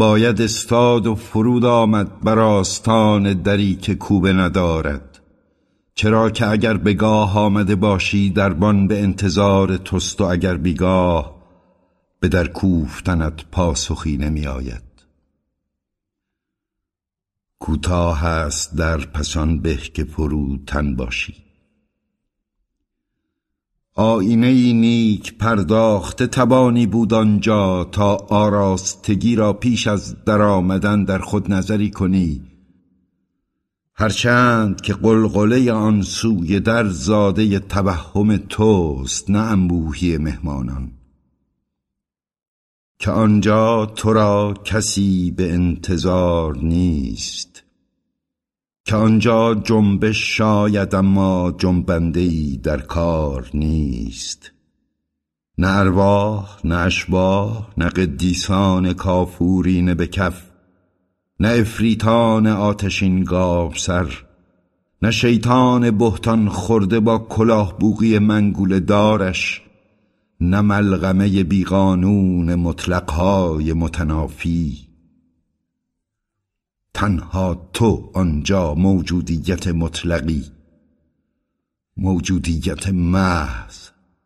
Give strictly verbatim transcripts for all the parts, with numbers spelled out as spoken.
باید استاد و فرود آمد بر آستان دری که کوبه ندارد. چرا که اگر بگاه آمده باشی دربان به انتظار توست و اگر بیگاه به در کوفتنت پاسخی نمی آید. کوتاه است در پسان به که فروتن باشی. آینه ای نیک پرداخته توانی بود آنجا تا آراستگی را پیش از در آمدن در خود نظری کنی، هرچند که قلقله آن سوی در زاده توهم توست نه انبوهی مهمانان. که آنجا تو را کسی به انتظار نیست، که آنجا جنبش شاید اما جنبنده‌ای در کار نیست. نه ارواح نه اشباح نه قدیسان کافورین به کف، نه افریتان آتشین گاو سر، نه شیطان بهتان خورده با کلاه بوقی منگول دارش، نه ملغمه بیقانون مطلقهای متنافی. تنها تو آنجا موجودیت مطلقی، موجودیت محض.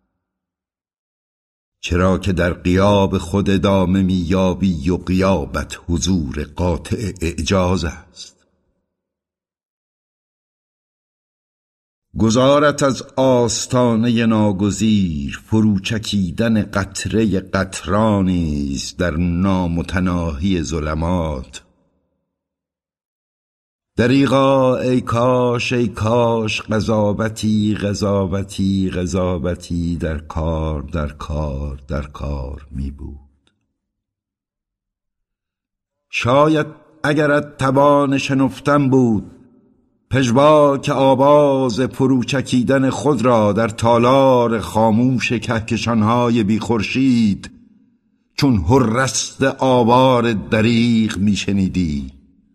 چرا که در غیاب خود ادامه میابی و غیابت حضور قاطع اعجاز است. گذارت از آستانه ناگزیر فروچکیدن قطره قطرانی است در نامتناهی ظلمات. دریغا ای کاش ای کاش قضاوتی قضاوتی قضاوتی در کار در کار در کار می بود. شاید اگرت توان شنفتن بود پژواک آواز فروچکیدن خود را در تالار خاموش کهکشانهای بی خورشید چون هررست آوار دریغ می شنیدی.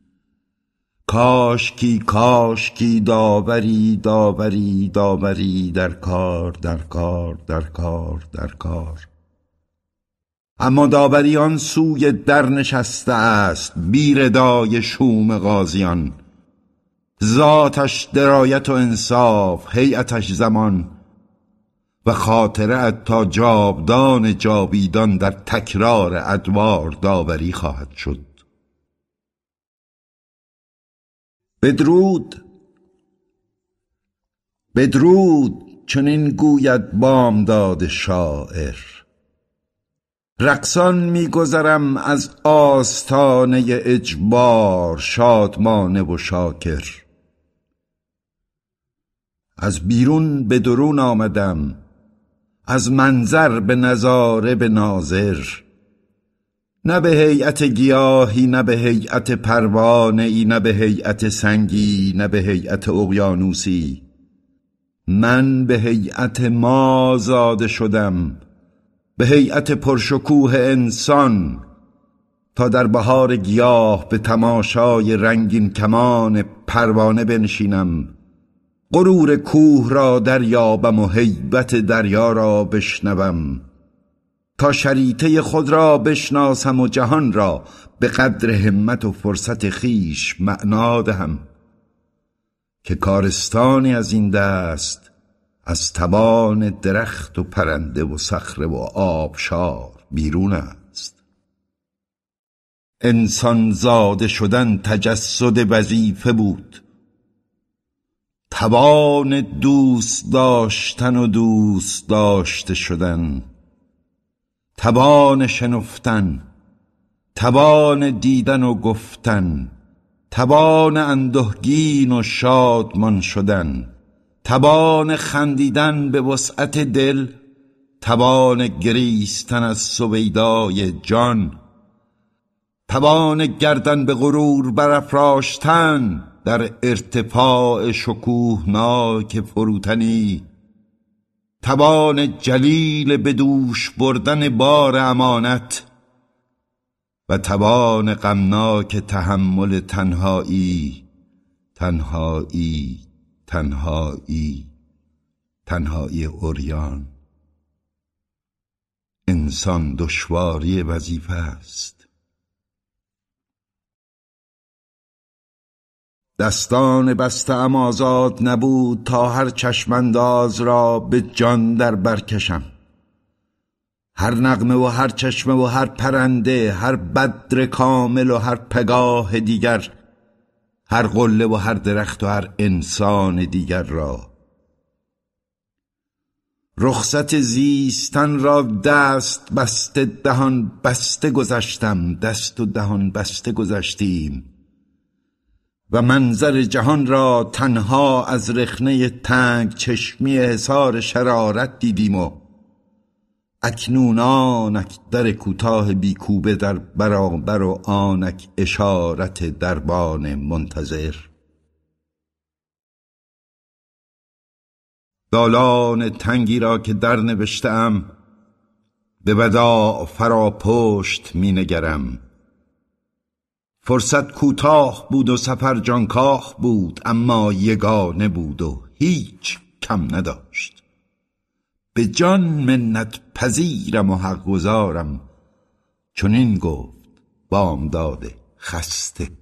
کاشکی کاشکی داوری داوری داوری در کار در کار در کار در کار. اما داوری آن سوی در نشسته است بی ردای شوم غازیان. ذاتش درایت و انصاف، هیئتش زمان و خاطره‌ات تا جاودان جاویدان در تکرار ادوار داوری خواهد شد. بدرود بدرود چنین گوید بامداد شاعر. رقصان می‌گذرم از آستانه اجبار شادمانه و شاکر. از بیرون به درون آمدم، از منظر به نظاره به ناظر. نه به هیئت گیاهی نه به هیئت پروانه‌ای نه به هیئت سنگی نه به هیئت اقیانوسی. من به هیئت ما زاده شدم، به هیئت پرشکوه انسان، تا در بهار گیاه به تماشای رنگین کمان پروانه بنشینم، غرور کوه را دریابم و هیبت دریا را بشنوم، تا شریطه خود را بشناسم و جهان را به قدر همت و فرصت خیش معنا دهم. که کارستانی از این دست از توان درخت و پرنده و صخره و آبشار بیرون است. انسان زاده شدن تجسد وظیفه بود. توان دوست داشتن و دوست داشته شدن، توان شنفتن، توان دیدن و گفتن، توان اندوهگین و شادمان شدن، توان خندیدن به وسعت دل، توان گریستن از سویدای جان، توان گردن به غرور برافراشتن در ارتفاع شکوهناک فروتنی، توان جلیل به دوش بردن بار امانت و توان غمناک تحمل تنهایی تنهایی تنهایی تنهایی عریان. انسان دشواری وظیفه است. دستان بسته ام آزاد نبود تا هر چشمانداز را به جان در برکشم. هر نغمه و هر چشمه و هر پرنده، هر بدر کامل و هر پگاه دیگر، هر قله و هر درخت و هر انسان دیگر را. رخصت زیستن را دست بسته دهان بسته گذشتم، دست و دهان بسته گذشتیم و منظر جهان را تنها از رخنه تنگ چشمی حصار شرارت دیدیم و اکنون آنک در کوتاه بیکوبه در برابر و آنک اشارت دربان منتظر. دالان تنگی را که در نوشتم به وداع فرا پشت می نگرم. فرصت کوتاه بود و سفر جانکاه بود، اما یگانه بود و هیچ کم نداشت. به جان منت پذیرم و حق گزارم، چون این گفت بامداد خسته.